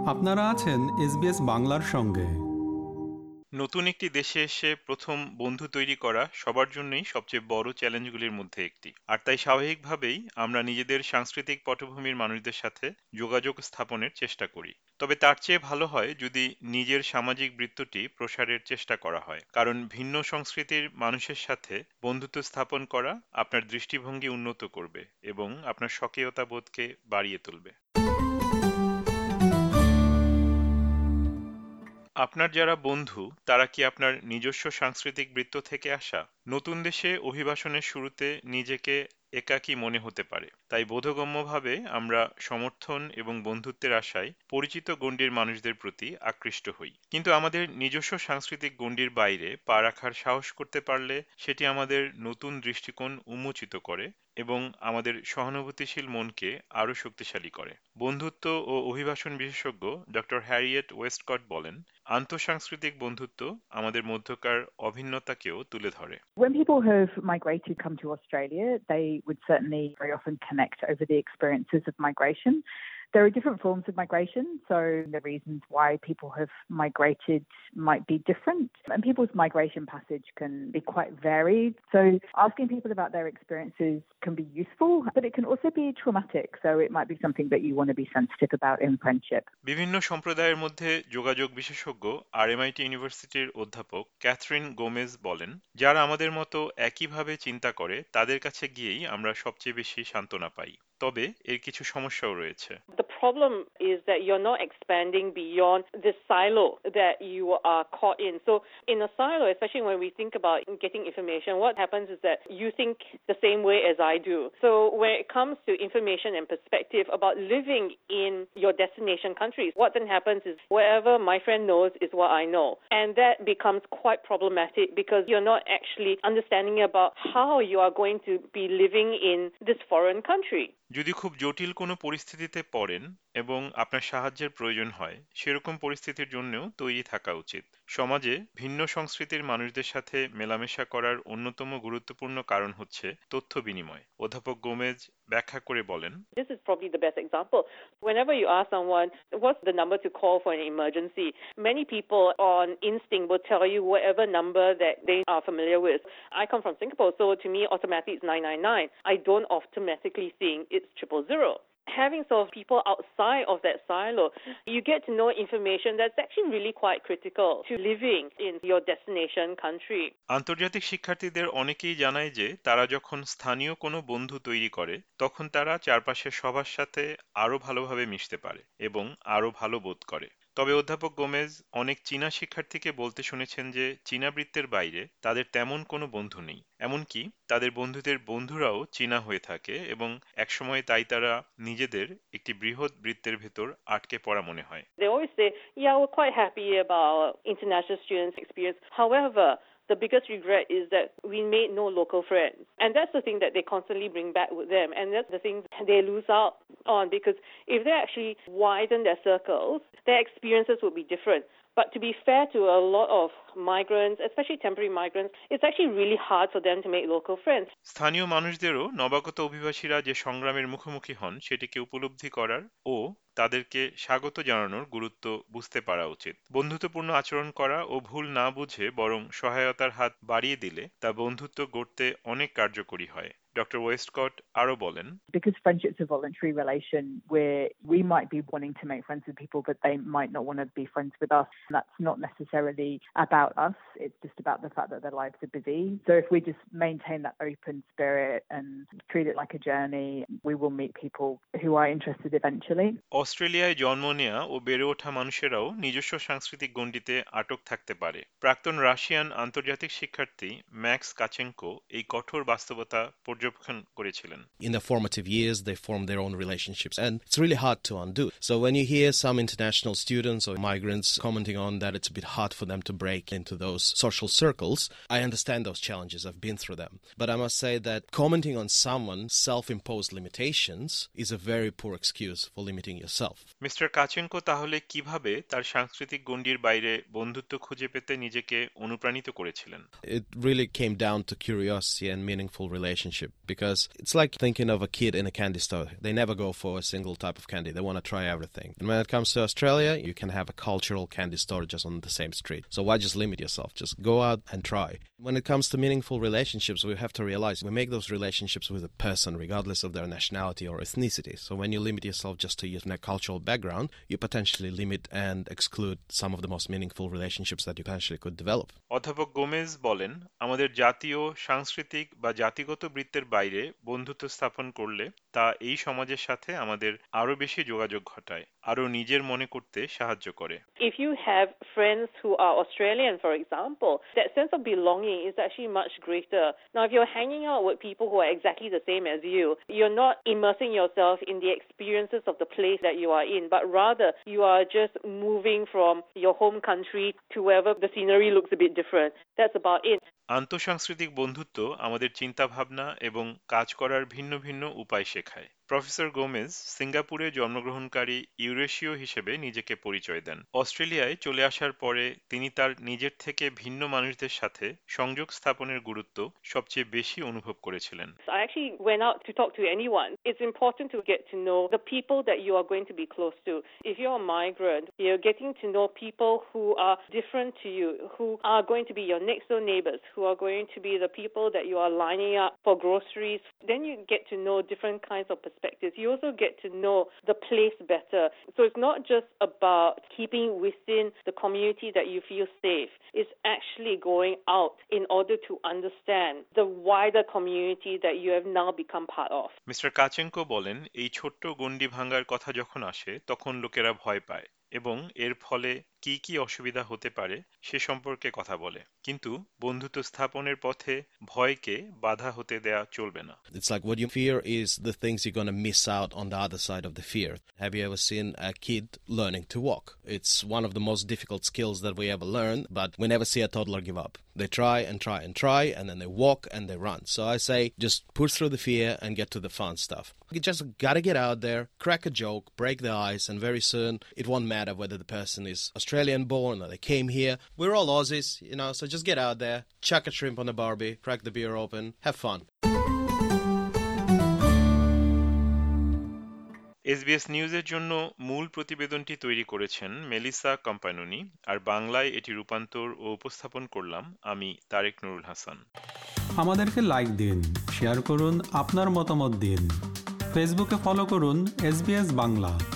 আপনারা আছেন এসবিএস বাংলার সঙ্গে। নতুন একটি দেশে এসে প্রথম বন্ধু তৈরি করা সবার জন্যই সবচেয়ে বড় চ্যালেঞ্জগুলির মধ্যে একটি, আর তাই স্বাভাবিকভাবেই আমরা নিজেদের সাংস্কৃতিক পটভূমির মানুষদের সাথে যোগাযোগ স্থাপনের চেষ্টা করি। তবে তার চেয়ে ভালো হয় যদি নিজের সামাজিক বৃত্তটি প্রসারের চেষ্টা করা হয়, কারণ ভিন্ন সংস্কৃতির মানুষের সাথে বন্ধুত্ব স্থাপন করা আপনার দৃষ্টিভঙ্গি উন্নত করবে এবং আপনার স্বকীয়তা বোধকে বাড়িয়ে তুলবে। আপনার যারা বন্ধু তারা কি আপনার নিজস্ব সাংস্কৃতিক বৃত্ত থেকে আসা? নতুন দেশে অভিবাসনের শুরুতে নিজেকে একাকী মনে হতে পারে, তাই বোধগম্যভাবে আমরা সমর্থন এবং বন্ধুত্বের আশায় পরিচিত গণ্ডির মানুষদের প্রতি আকৃষ্ট হই। কিন্তু আমাদের নিজস্ব সাংস্কৃতিক গণ্ডির বাইরে পা রাখার সাহস করতে পারলে সেটি আমাদের নতুন দৃষ্টিকোণ উন্মোচিত করে এবং আমাদের সহানুভূতিশীল মনকে আরও শক্তিশালী করে। বন্ধুত্ব ও অভিবাসন বিশেষজ্ঞ ডক্টর হ্যারিয়েট ওয়েস্টকট বলেন, আন্তঃসাংস্কৃতিক বন্ধুত্ব আমাদের মধ্যকার অভিন্নতাকেও তুলে ধরে। When people have migrated, come to Australia, they would certainly very often connect over the experiences of migration. There are different forms of migration, so the reasons why people have migrated might be different, and people's migration passage can be quite varied. So asking people about their experiences can be useful, but it can also be traumatic, so it might be something that you want to be sensitive about in friendship. বিভিন্ন সম্প্রদায়ের মধ্যে যোগাযোগ বিশেষজ্ঞ RMIT ইউনিভার্সিটির অধ্যাপক Catherine Gomez বলেন, যারা আমাদের মতো একইভাবে চিন্তা করে তাদের কাছে গিয়েই আমরা সবচেয়ে বেশি সান্ত্বনা পাই। তবে এর কিছু সমস্যাও রয়েছে। The problem is that you're not expanding beyond the silo that you are caught in. So in a silo, especially when we think about getting information, what happens is that you think the same way as I do. So when it comes to information and perspective about living in your destination countries, what then happens is whatever my friend knows is what I know. And that becomes quite problematic because you're not actually understanding about how you are going to be living in this foreign country. যদি খুব জটিল কোনো পরিস্থিতিতে পড়েন এবং আপনার সাহায্যের প্রয়োজন হয়, সেরকম পরিস্থিতির জন্যও তৈরি থাকা উচিত। সমাজে ভিন্ন সংস্কৃতির মানুষদের সাথে মেলামেশা করার অন্যতম গুরুত্বপূর্ণ কারণ হচ্ছে তথ্য বিনিময়। অধ্যাপক গোমেজ ব্যাখ্যা করে বলেন, This is probably the best example. Whenever you ask someone, what's the number to call for an emergency? Many people on instinct will tell you whatever number that they are familiar with. I come from Singapore, so to me, automatically it's 999. I don't automatically think it's 000. Having sort of people outside of that silo, you get to know information that's actually really quite critical to living in your destination country. আন্তর্জাতিক শিক্ষার্থীদের অনেকেই জানায় যে তারা যখন স্থানীয় কোনো বন্ধু তৈরি করে তখন তারা চারপাশের সবার সাথে আরো ভালোভাবে মিশতে পারে এবং আরো ভালো বোধ করে। তবে অধ্যাপক গোমেজ অনেক চীনা শিক্ষার্থীকে বলতে শুনেছেন যে চীনা বৃত্তের বাইরে তাদের তেমন কোনো বন্ধু নেই, এমনকি তাদের বন্ধুদের বন্ধুরাও চীনা হয়ে থাকে এবং একসময় তাই তারা নিজেদের একটি বৃহৎ বৃত্তের ভেতর আটকে পড়া মনে হয়। They always say, yeah, we're quite happy about international students' experience. However, the biggest regret is that we made no local friends. And that's the thing that they constantly bring back with them. And that's the thing they lose out on, because if they actually widen their circles, their experiences would be different. But to be fair to a lot of migrants, especially temporary migrants, it's actually really hard for them to make local friends. স্থানীয় মানুষদেরও নবাগত অভিবাসীরা যে সংগ্রামের মুখোমুখি হন সেটিকে উপলব্ধি করার ও তাদেরকে স্বাগত জানানোর গুরুত্ব বুঝতে পারা উচিত। বন্ধুত্বপূর্ণ আচরণ করা ও ভুল না বুঝে বরং সহায়তার হাত বাড়িয়ে দিলে তা বন্ধুত্ব গড়তে অনেক কার্যকরী হয়। ডক্টর ওয়েস্টকট আরো বলেন, Because friendship's a voluntary relation where we might be wanting to make friends with people, but they might not want to be friends with us. That's not necessarily about us. It's just about the fact that their lives are busy. So if we just maintain that open spirit and treat it like a journey, we will meet people who are interested eventually. অস্ট্রেলিয়ায় জন্ম নেয়া ও বেড়ে ওঠা মানুষেরাও নিজস্ব সাংস্কৃতিক গণ্ডিতে আটক থাকতে পারে। প্রাক্তন রাশিয়ান আন্তর্জাতিক শিক্ষার্থী ম্যাক্স কাচেঙ্কো এই কঠোর বাস্তবতা পর্যবেক্ষণ করেছিলেন। In their formative years, they form their own relationships, and it's really hard to undo. So when you hear some international students or migrants commenting on that it's a bit hard for them to break into those social circles, I understand those challenges. I've been through them. But I must say that commenting on someone's self-imposed limitations is a very poor excuse for limiting yourself. Mister Kachenko তাহলে কিভাবে তার সাংস্কৃতিক গণ্ডির বাইরে বন্ধুত্ব খুঁজে পেতে নিজেকে অনুপ্রাণিত করেছিলেন? It really came down to curiosity and meaningful relationships. relationship, because it's like thinking of a kid in a candy store. They never go for a single type of candy. They want to try everything. And when it comes to Australia, you can have a cultural candy store just on the same street. So why just limit yourself? Just go out and try. When it comes to meaningful relationships, we have to realize we make those relationships with a person regardless of their nationality or ethnicity. So when you limit yourself just to your cultural background, you potentially limit and exclude some of the most meaningful relationships that you potentially could develop. অধ্যাপক Gomez বলেন, আমাদের জাতীয়, সাংস্কৃতিক বা জাতিগত বৃত্তের বাইরে বন্ধুত্ব স্থাপন করলে তা এই সমাজের সাথে আমাদের আরো বেশি যোগাযোগ ঘটায়, আরো নিজের মনে করতে সাহায্য করে। If you have friends who are Australian, for example, that sense of belonging is actually much greater. Now, if you're hanging out with people who are exactly the same as you, you're not immersing yourself in the experiences of the place that you are in, but rather you are just moving from your home country to wherever the scenery looks a bit different. That's about it. আন্তঃসাংস্কৃতিক বন্ধুত্ব আমাদের চিন্তাভাবনা এবং কাজ করার ভিন্ন ভিন্ন উপায় শেখায়। প্রফেসর গোমেজ সিঙ্গাপুরে জন্মগ্রহণকারী ইউরেশীয় হিসেবে নিজেকে পরিচয় দেন। অস্ট্রেলিয়ায় চলে আসার পরে তিনি তার নিজের থেকে ভিন্ন মানুষদের সাথে সংযোগ স্থাপনের গুরুত্ব সবচেয়ে বেশি অনুভব করেছিলেন। I actually went out to talk to anyone. It's important to get to know the people that you are going to be close to. If you're a migrant, you're getting to know people who are different to you, who are going to be your next door neighbors, who are going to be the people that you are lining up for groceries. Then you get to know different kinds of perspectives. You also get to know the place better. So it's not just about keeping within the community that you feel safe. It's actually going out in order to understand the wider community that you have now become part of. Mister Kachenko বলেন, এই ছোট্ট গণ্ডি ভাঙার কথা যখন আসে তখন লোকেরা ভয় পায় এবং এর ফলে কি কি অসুবিধা হতে পারে সে সম্পর্কে কথা বলে, কিন্তু বন্ধুত্ব স্থাপনের পথে ভয়কে বাধা হতে দেয়া চলবে না। It's like what you fear is the things you're going to miss out on the other side of the fear. Have you ever seen a kid learning to walk? It's one of the most difficult skills that we ever learn, but we never see a toddler give up. They try and try and try, and then they walk and they run. So I say, just push through the fear and get to the fun stuff. You just gotta get out there, crack a joke, break the ice, and very soon it won't matter whether the person is Australian born or they came here. We're all Aussies, so just get out there, chuck a shrimp on a barbie, crack the beer open, have fun. SBS নিউজের জন্য মূল প্রতিবেদনটি তৈরি করেছেন Melissa কম্পানুনি, আর বাংলায় এটি রূপান্তর ও উপস্থাপন করলাম আমি তারেক নুরুল হাসান। আমাদেরকে লাইক দিন, শেয়ার করুন, আপনার মতামত দিন। ফেসবুকে ফলো করুন SBS বাংলা।